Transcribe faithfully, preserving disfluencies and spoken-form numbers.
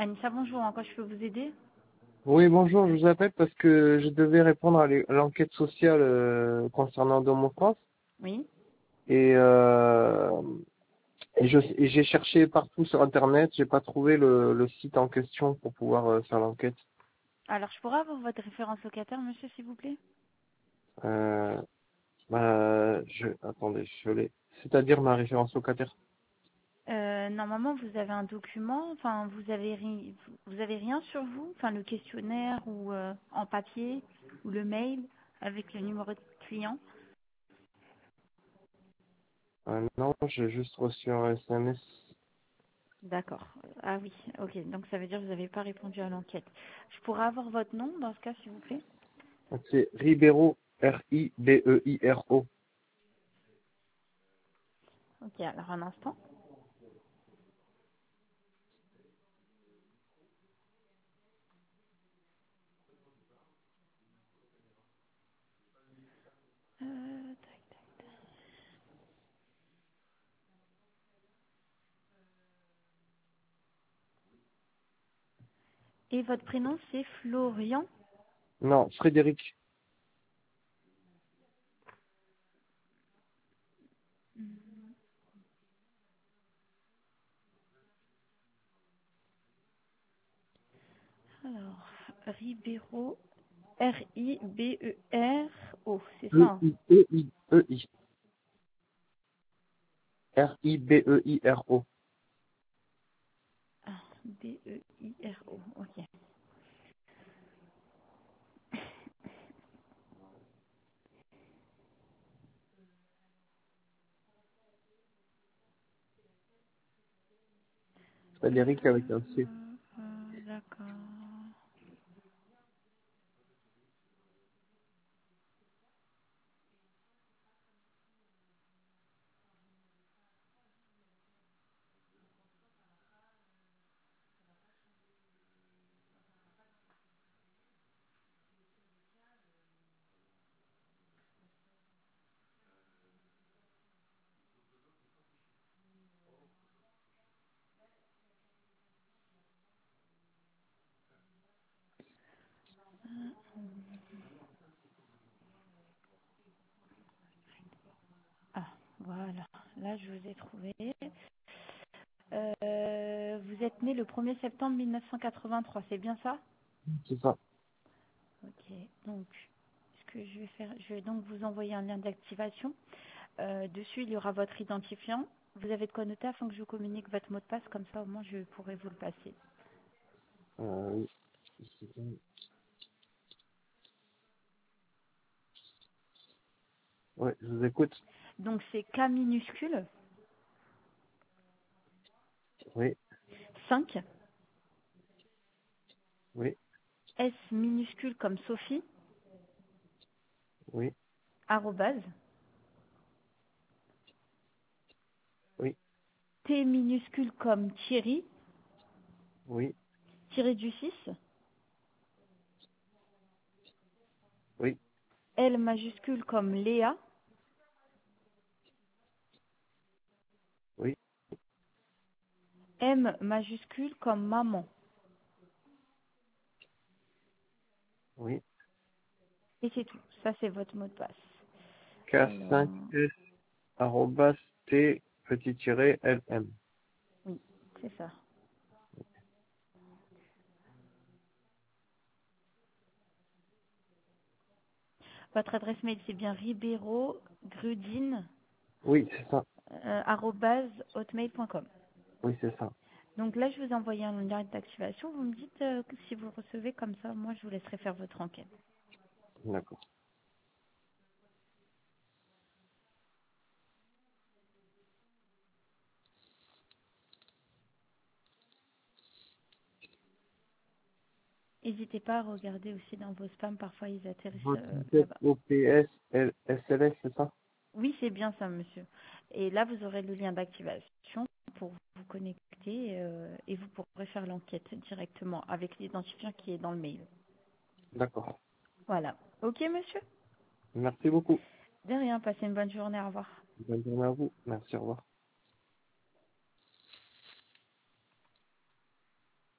Anissa, bonjour. En quoi je peux vous aider? Oui, bonjour, je vous appelle parce que je devais répondre à l'e- à l'enquête sociale euh, concernant Domo France Oui. et, euh, et je et j'ai cherché partout sur Internet, j'ai pas trouvé le, le site en question pour pouvoir euh, faire l'enquête. Alors, je pourrais avoir votre référence locataire, monsieur, s'il vous plaît? Euh, bah, je attendez, je l'ai. C'est-à-dire ma référence locataire. Euh, normalement, vous avez un document. Enfin, vous avez ri- vous avez rien sur vous. Enfin, le questionnaire ou euh, en papier ou le mail avec le numéro de client. Euh, non, j'ai juste reçu un S M S. D'accord. Ah oui. Ok. Donc, ça veut dire que vous n'avez pas répondu à l'enquête. Je pourrais avoir votre nom dans ce cas, s'il vous plaît? C'est Ribeiro, R I B E I R O. Ok. Alors, un instant. Euh, tac, tac. Et votre prénom, c'est Florian? Non, Frédéric. Alors, Ribeiro. R I B E R O, c'est ça, E hein? I E I E I R I B E I R O. Ah, B E I R O, ok. Frédéric avec un C. Euh, euh, D'accord. Ah, voilà. Là, je vous ai trouvé. Euh, vous êtes né le premier septembre mille neuf cent quatre-vingt-trois, c'est bien ça? C'est ça. Ok. Donc, ce que je vais faire, je vais donc vous envoyer un lien d'activation. Euh, dessus, il y aura votre identifiant. Vous avez de quoi noter afin que je vous communique votre mot de passe, comme ça au moins je pourrai vous le passer. Euh, ouais, je vous écoute. Donc c'est K minuscule, Oui, cinq, oui, S minuscule comme Sophie, oui, arrobase, oui, T minuscule comme Thierry, oui, tiré du six, oui, L majuscule comme Léa, oui, M majuscule comme maman. oui. Et c'est tout. Ça, c'est votre mot de passe. K Alors, cinq S arrobas T petit tiré L M. oui, c'est ça. Votre adresse mail, c'est bien ribeiro grudine Oui, c'est ça. euh, arobase hotmail point com. Oui, c'est ça. Donc là, je vous ai envoyé un lien d'activation. Vous me dites euh, que si vous le recevez comme ça, moi, je vous laisserai faire votre enquête. D'accord. N'hésitez pas à regarder aussi dans vos spams. Parfois, ils atterrissent Votre euh, tête là-bas. O P S L S L S, c'est ça? Oui, c'est bien ça, monsieur. Et là, vous aurez le lien d'activation pour vous connecter euh, et vous pourrez faire l'enquête directement avec l'identifiant qui est dans le mail. D'accord. Voilà. Ok, monsieur? Merci beaucoup. De rien. Passez une bonne journée. Au revoir. Bonne journée à vous. Merci, au revoir.